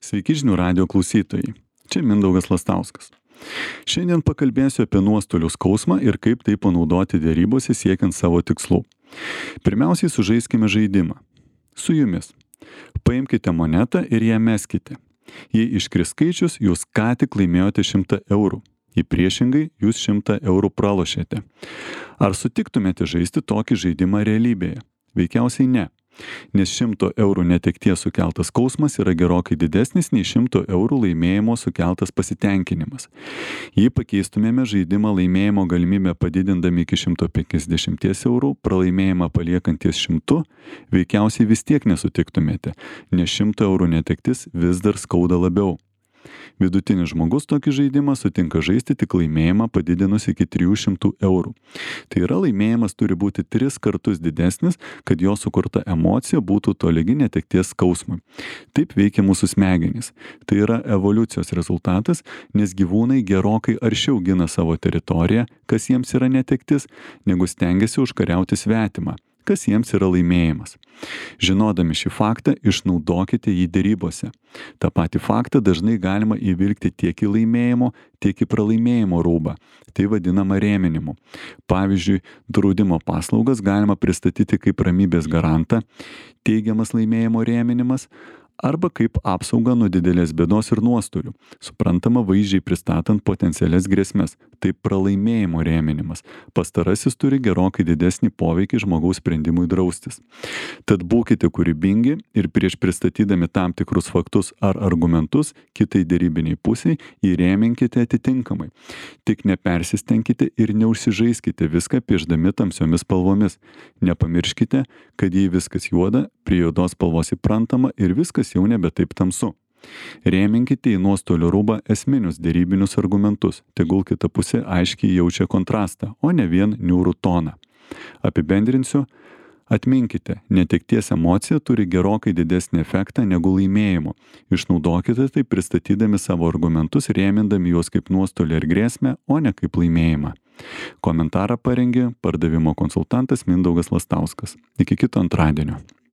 Sveiki žinių radijo klausytojai. Čia Mindaugas Lastauskas. Šiandien pakalbėsiu apie nuostolių skausmą ir kaip tai panaudoti dėrybose siekiant savo tikslų. Pirmiausiai sužaiskime žaidimą. Su jumis. Paimkite monetą ir ją meskite. Jei iškris skaičius, jūs ką tik laimėjote 100 eurų. Jei priešingai, jūs 100 eurų pralošėte. Ar sutiktumėte žaisti tokį žaidimą realybėje? Veikiausiai ne. Nes 100 eurų netekties sukeltas skausmas yra gerokai didesnis nei 100 eurų laimėjimo sukeltas pasitenkinimas. Jei pakeistumėme žaidimą laimėjimo galimybę padidindami iki 150 eurų, pralaimėjimą paliekant ties 100, veikiausiai vis tiek nesutiktumėte, nes 100 eurų netektis vis dar skauda labiau. Vidutinis žmogus tokį žaidimą sutinka žaisti tik laimėjimą padidinus iki 300 eurų. Tai yra, laimėjimas turi būti 3 kartus didesnis, kad jo sukurta emocija būtų tolygi netekties skausmui. Taip veikia mūsų smegenys. Tai yra evoliucijos rezultatas, nes gyvūnai gerokai aršiau gina savo teritoriją, kas jiems yra netektis, negu stengiasi užkariauti svetimą, kas jiems yra laimėjimas. Žinodami šį faktą, išnaudokite jį dėrybose. Ta patį faktą dažnai galima įvilkti tiek į laimėjimo, tiek į pralaimėjimo rūbą. Tai vadinama rėminimu. Pavyzdžiui, draudimo paslaugas galima pristatyti kaip ramybės garantą, teigiamas laimėjimo rėminimas, arba kaip apsauga nuo didelės bėdos ir nuostolių, suprantama vaizdžiai pristatant potencialias grėsmes, tai pralaimėjimo rėminimas. Pastarasis turi gerokai didesnį poveikį žmogaus sprendimui draustis. Tad būkite kūrybingi ir prieš pristatydami tam tikrus faktus ar argumentus kitai dėrybiniai pusiai įrėminkite atitinkamai. Tik nepersistengkite ir neužsižaiskite viską piešdami tamsiomis spalvomis. Nepamirškite, kad jei viskas juoda, prie juodos spalvos įprantama ir viskas jau nebe taip tamsu. Rėminkite į nuostolių rūbą esminius dėrybinius argumentus, tegul kita pusė aiškiai jaučia kontrastą, o ne vien niūrų toną. Apibendrinsiu, atminkite, netekties emocija turi gerokai didesnį efektą negu laimėjimo. Išnaudokite tai pristatydami savo argumentus, rėmindami juos kaip nuostolį ir grėsmę, o ne kaip laimėjimą. Komentarą parengė pardavimo konsultantas Mindaugas Lastauskas. Iki kito antradienio.